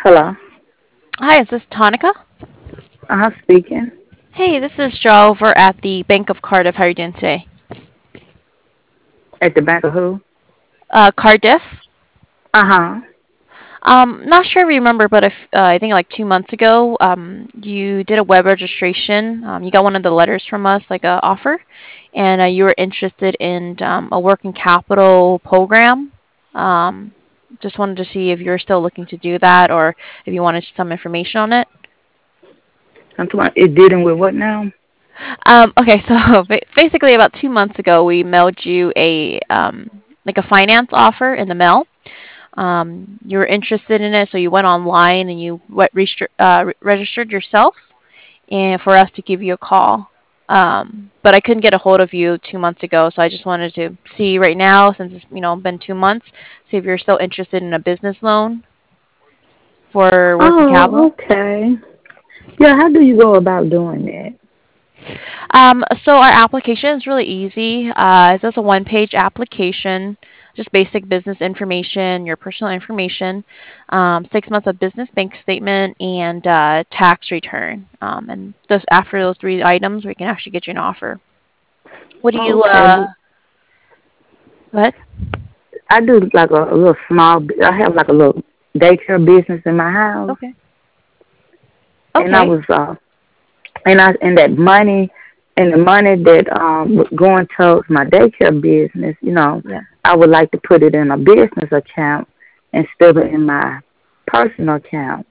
Hello. Hi, is this Tonica? Speaking. Hey, this is Joe over at the Bank of Cardiff. How are you doing today? At the bank of who? Cardiff. Uh huh. Not sure if you remember, but if I think like 2 months ago, you did a web registration. You got one of the letters from us, like a offer, and you were interested in a working capital program. Um, just wanted to see if you're still looking to do that, or if you wanted some information on it. I'm talking. It dealing with what now? Okay, so basically, about 2 months ago, we mailed you a like a finance offer in the mail. You were interested in it, so you went online and you registered yourself, and for us to give you a call. But I couldn't get a hold of you 2 months ago, so I just wanted to see right now, since it's been 2 months, see if you're still interested in a business loan for working Oh, capital. okay. Yeah. How do you go about doing that? So our application is really easy. It's just a one-page application, just basic business information, your personal information, 6 months of business bank statement, and tax return. And just after those three items, we can actually get you an offer. What do you? Okay. Go ahead. I do like a little small. I have like a little daycare business in my house, Okay. and I Okay. was and that money and the money that was going towards my daycare business. Yeah. I would like to put it in a business account instead of in my personal account.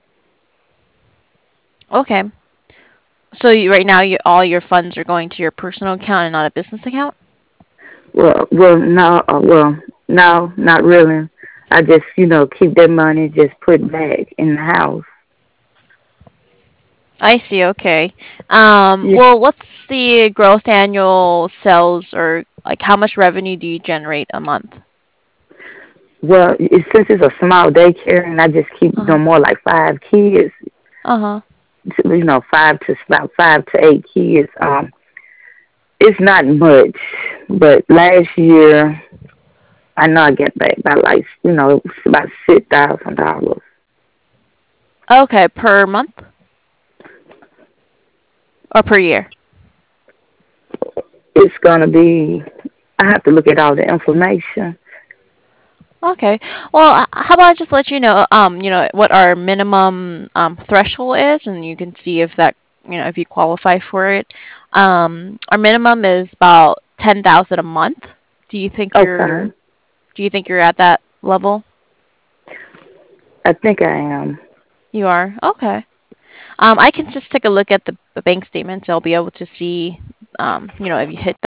Okay. So right now, all your funds are going to your personal account and not a business account. No, not really. I just, keep that money just put back in the house. I see. Okay. Yeah. Well, what's the gross annual sales, or like how much revenue do you generate a month? Well, since it's a small daycare and I just keep Uh-huh. doing more like 5 kids, Uh-huh. 5 to 8 kids. It's not much, but last year I know I get back by like, about $6,000. Okay, per month or per year? It's gonna be. I have to look at all the information. Okay. Well, how about I just let you know, what our minimum threshold is, and you can see if that, if you qualify for it. Our minimum is about 10,000 a month. Do you think you're, Okay, do you think you're at that level? I think I am. You are? Okay. I can just take a look at the bank statements. I'll be able to see, if you hit